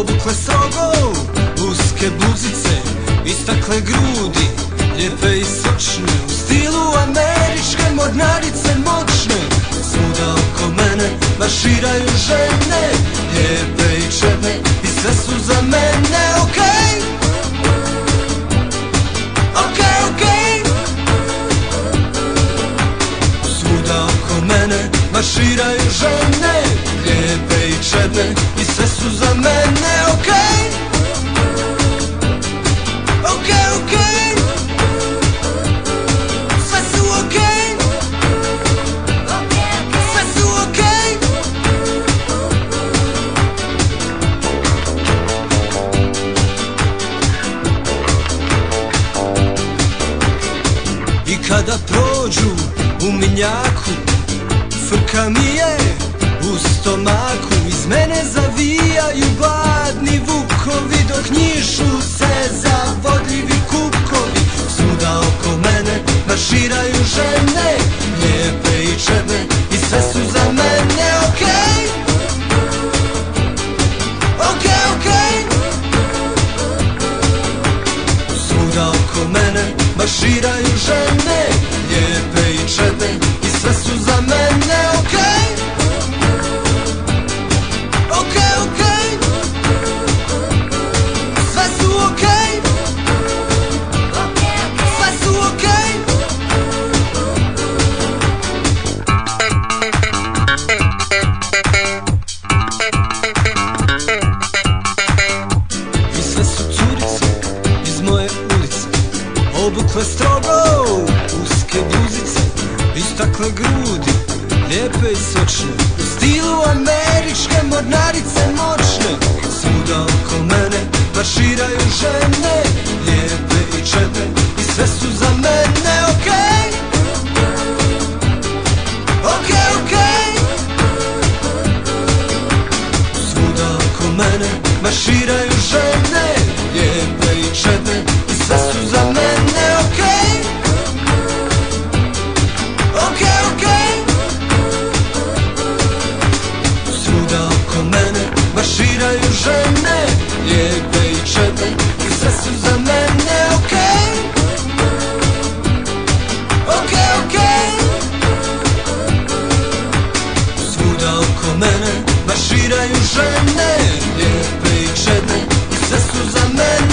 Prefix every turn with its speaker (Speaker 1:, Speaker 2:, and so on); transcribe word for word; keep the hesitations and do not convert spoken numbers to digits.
Speaker 1: obukle strogo, uske bluzice, istakle grudi, lijepe i sočne, u stilu američke mornarice moćne. Svuda oko mene marširaju žene, lijepe i čedne, i sve su za mene okej. Okej, okej. Svuda oko mene marširaju žene, lijepe i čedne, i sve su za mene okej. Okej, okej. Sve su okej. Sve su okej. I kada prođu u minjaku, frka mi je u stomaku, iz mene zavijaju gladni vukovi, dok njišu se zavodljivi kukovi. Svuda oko mene marširaju žene, lijepe i čedne, i sve su za mene okej. Okej, okej. Svuda oko mene marširaju žene, lijepe i čedne, i sve su za mene okej. Okej, okej. Sve su okej. Sve su okej. I sve su curice iz moje ulice, obukle strogo, uske bluzice, istakle grudi, lijepe i sočne, u stilu američke mornarice moćne. Svuda oko mene marširaju žene, lijepe i čedne, i sve su za mene okej. Okej, okej. Svuda oko mene marširaju žene, lijepe i čedne, i sve su za mene okej. Okej, okej. Svuda oko mene marširaju žene, lijepe i čedne, i sve su za mene okej. Okej, okej. Svuda oko mene marširaju žene, lijepe i čedne, i sve su za mene